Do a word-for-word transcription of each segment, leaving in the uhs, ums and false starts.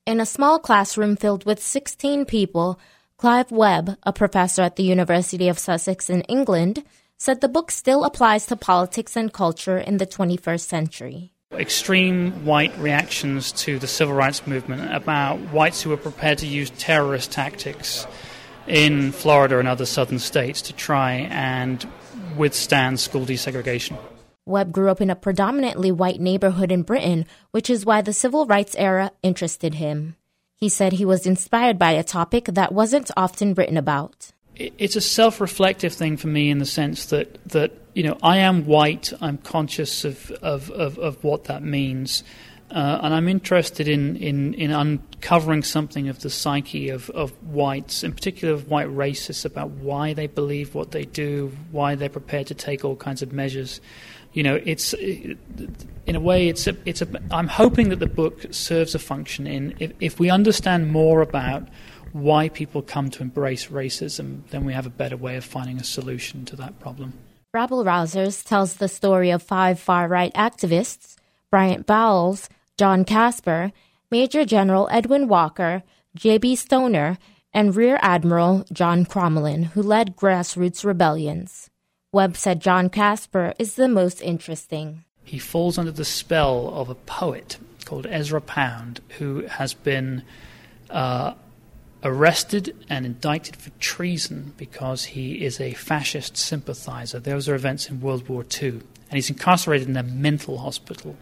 In a small classroom filled with sixteen people, Clive Webb, a professor at the University of Sussex in England, said the book still applies to politics and culture in the twenty-first century. Extreme white reactions to the civil rights movement about whites who were prepared to use terrorist tactics in Florida and other southern states to try and withstand school desegregation. Webb grew up in a predominantly white neighborhood in Britain, which is why the civil rights era interested him. He said he was inspired by a topic that wasn't often written about. It's a self-reflective thing for me in the sense that, that you know, I am white, I'm conscious of, of, of, of what that means, uh, and I'm interested in, in, in uncovering something of the psyche of, of whites, in particular of white racists, about why they believe what they do, why they're prepared to take all kinds of measures. You know, it's in a way, it's a, it's a. I'm hoping that the book serves a function in if, if we understand more about why people come to embrace racism, then we have a better way of finding a solution to that problem. Rabble Rousers tells the story of five far-right activists, Bryant Bowles, John Casper, Major General Edwin Walker, J B Stoner, and Rear Admiral John Crommelin, who led grassroots rebellions. Webb said John Casper is the most interesting. He falls under the spell of a poet called Ezra Pound, who has been uh, arrested and indicted for treason because he is a fascist sympathizer. Those are events in World War Two. And he's incarcerated in a mental hospital.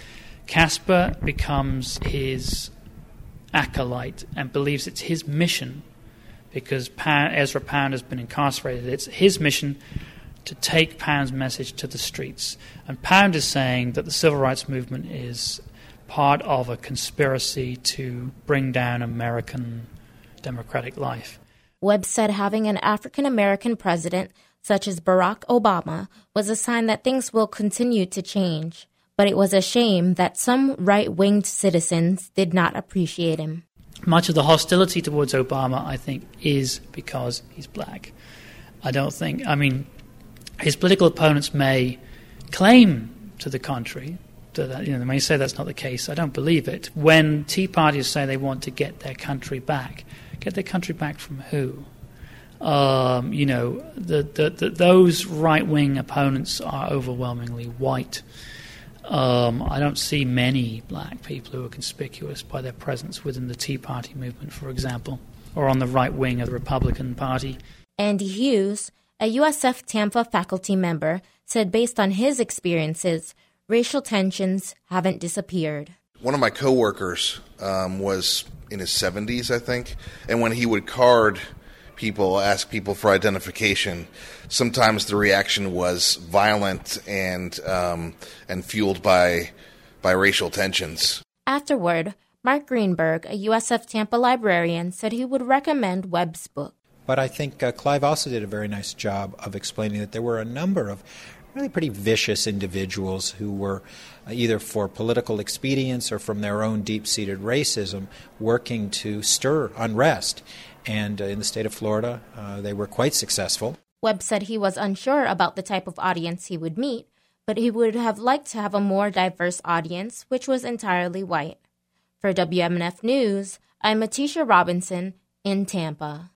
Casper becomes his acolyte and believes it's his mission, because Pound, Ezra Pound has been incarcerated. It's his mission to take Pound's message to the streets. And Pound is saying that the civil rights movement is part of a conspiracy to bring down American democratic life. Webb said having an African-American president, such as Barack Obama, was a sign that things will continue to change. But it was a shame that some right-winged citizens did not appreciate him. Much of the hostility towards Obama, I think, is because he's black. I don't think, I mean, his political opponents may claim to the contrary, that, you know, they may say that's not the case. I don't believe it. When Tea Partiers say they want to get their country back, get their country back from who? Um, you know, the, the, the, those right-wing opponents are overwhelmingly white. Um, I don't see many black people who are conspicuous by their presence within the Tea Party movement, for example, or on the right wing of the Republican Party. Andy Hughes, a U S F Tampa faculty member, said based on his experiences, racial tensions haven't disappeared. One of my coworkers um, was in his seventies, I think, and when he would card people, ask people for identification, sometimes the reaction was violent and um, and fueled by by racial tensions. Afterward, Mark Greenberg, a U S F Tampa librarian, said he would recommend Webb's book. But I think uh, Clive also did a very nice job of explaining that there were a number of really pretty vicious individuals who were uh, either for political expedience or from their own deep-seated racism working to stir unrest. And uh, in the state of Florida, uh, they were quite successful. Webb said he was unsure about the type of audience he would meet, but he would have liked to have a more diverse audience, which was entirely white. For W M N F News, I'm Matisha Robinson in Tampa.